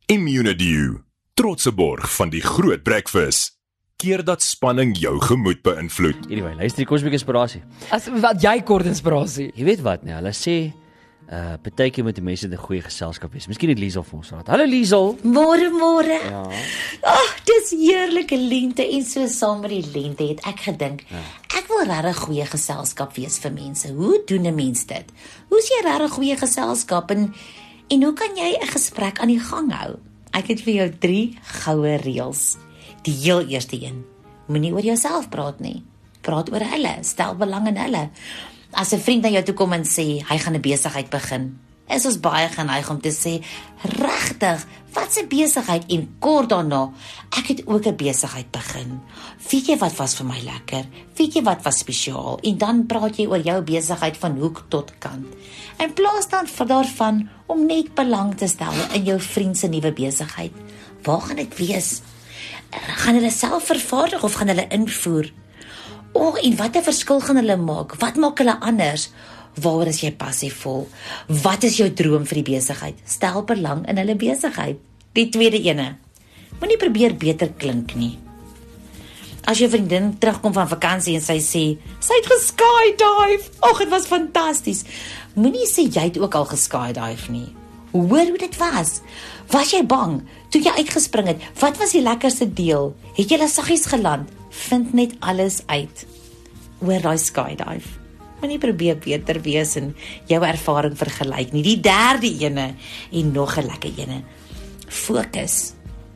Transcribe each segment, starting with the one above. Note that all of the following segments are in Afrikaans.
Immunedew, trotse borg van die Groot Breakfast. Keer dat spanning jou gemoed beïnvloed. Anyway, luister die kosmiese inspirasie. As wat jy kort inspirasie. Jy weet wat, nee, hulle sê partykeer moet die mense in 'n goeie geselskap wees. Miskien het Liesel vir ons raad. Hallo Liesel. Môre. Ja. Dis heerlike lente en so saam met die lente het ek gedink, ek wil regtig goeie geselskap wees vir mense. Hoe doen 'n mens dit? Hoe's jy regtig goeie geselskap en hoe kan jy 'n gesprek aan die gang hou? Ek het vir jou 3 goue reëls. Die heel eerste een, moenie oor jouself praat nie. Praat oor hulle, stel belang in hulle. As 'n vriend na jou toe kom en sê, hy gaan 'n besigheid begin, is ons baie geneig om te sê, regtig, wat 'n besigheid? En kort daarna, ek het ook 'n besigheid begin. Weet jy wat was vir my lekker? Weet jy wat was spesiaal? En dan praat jy oor jou besigheid van hoek tot kant. In plaas dan daarvan om net belang te stel in jou vriend se nuwe besigheid. Waar gaan dit wees? Gaan hulle self vervaardig of gaan hulle invoer? En wat 'n verskil gaan hulle maak? Wat maak hulle anders? Waaroor is jy passievol? Wat is jou droom vir die besigheid? Stel belang in hulle besigheid. Die tweede ene, moenie probeer beter klink nie. As jou vriendin terugkom van vakansie en sy sê, sy het geskydive, dit was fantasties. Moenie sê jy het ook al geskydive nie. Hoor hoe dit was. Was jy bang toe jy uitgespring het? Wat was die lekkerste deel? Het jy saggies geland? Vind net alles uit oor daai skydive. Moenie probeer beter wees en jou ervaring vergelyk nie. Die derde ene en nog 'n lekker ene. Fokus.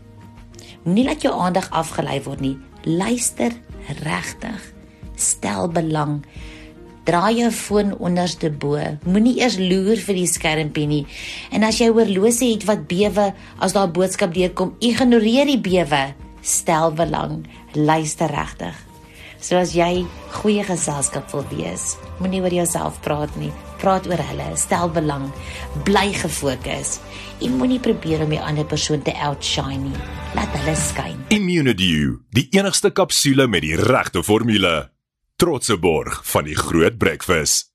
Moenie laat jou aandag afgelei word nie. Luister regtig. Stel belang. Draai jou foon onderste bo. Moenie eers loer vir die skermpie nie. En as jy horlosie het wat bewe as daar 'n boodskap deurkom, ignoreer die bewe. Stel belang. Luister regtig. So as jy goeie geselskap wil wees, moenie oor jouself praat nie. Praat oor hulle. Stel belang. Bly gefokus. En moenie probeer om die ander persoon te outshine nie. Laat hulle skyn. Immunedew, die enigste kapsule met die regte formule. Trotse borg van die Groot Breakfast.